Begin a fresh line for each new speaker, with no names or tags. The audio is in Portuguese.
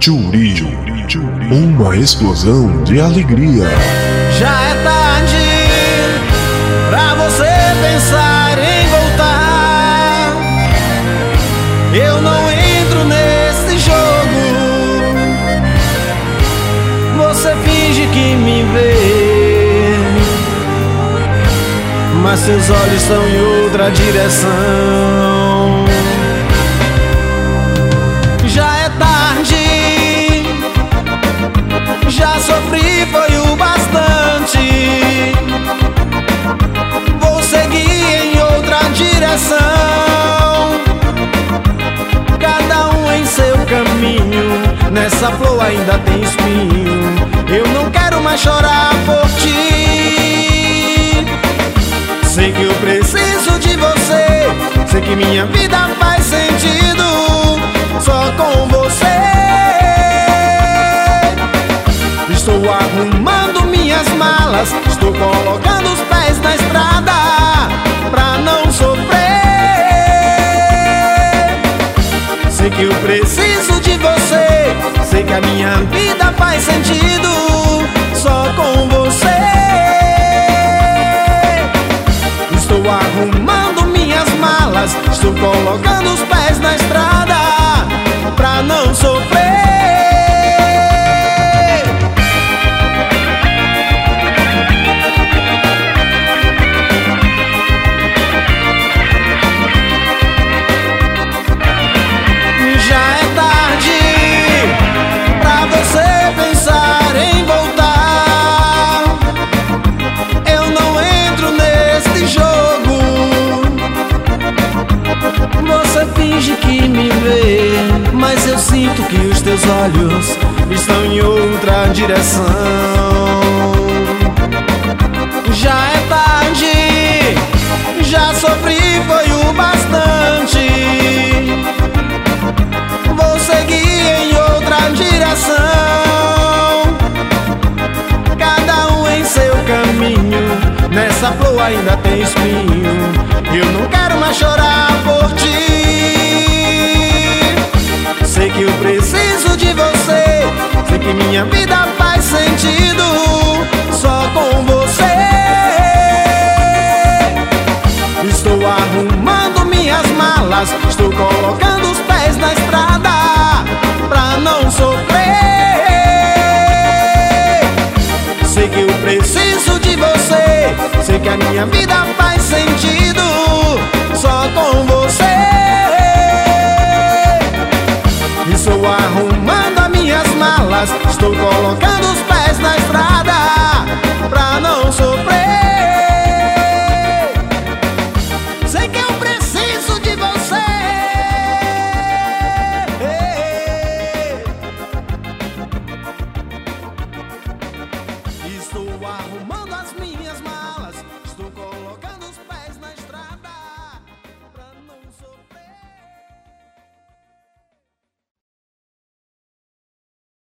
Tchuri, uma explosão de alegria.
Já é tarde pra você pensar em voltar. Eu não entro nesse jogo. Você finge que me vê, mas seus olhos estão em outra direção. Já é tarde, já sofri, foi o bastante. Vou seguir em outra direção, cada um em seu caminho. Nessa flor ainda tem espinho. Eu não quero mais chorar por ti. Sei que eu preciso de você, sei que minha vida faz sentido só com você. Estou arrumando minhas malas, estou colocando os pés na estrada pra não sofrer. Sei que eu preciso de você, sei que a minha vida faz sentido só com você. Estou arrumando minhas malas, estou colocando os pés na estrada pra não sofrer. Finge que me vê, mas eu sinto que os teus olhos estão em outra direção. Já é tarde, já sofri, foi o bastante. Vou seguir em outra direção, cada um em seu caminho. Nessa flor ainda tem espinho. Eu não quero mais chorar por ti. Sei que eu preciso de você, sei que minha vida faz sentido só com você. Estou arrumando minhas malas, estou colocando os pés na estrada pra não sofrer. Sei que eu preciso de você, sei que a minha vida faz sentido só com você. Estou arrumando as minhas malas, estou colocando os pés na estrada pra não sofrer.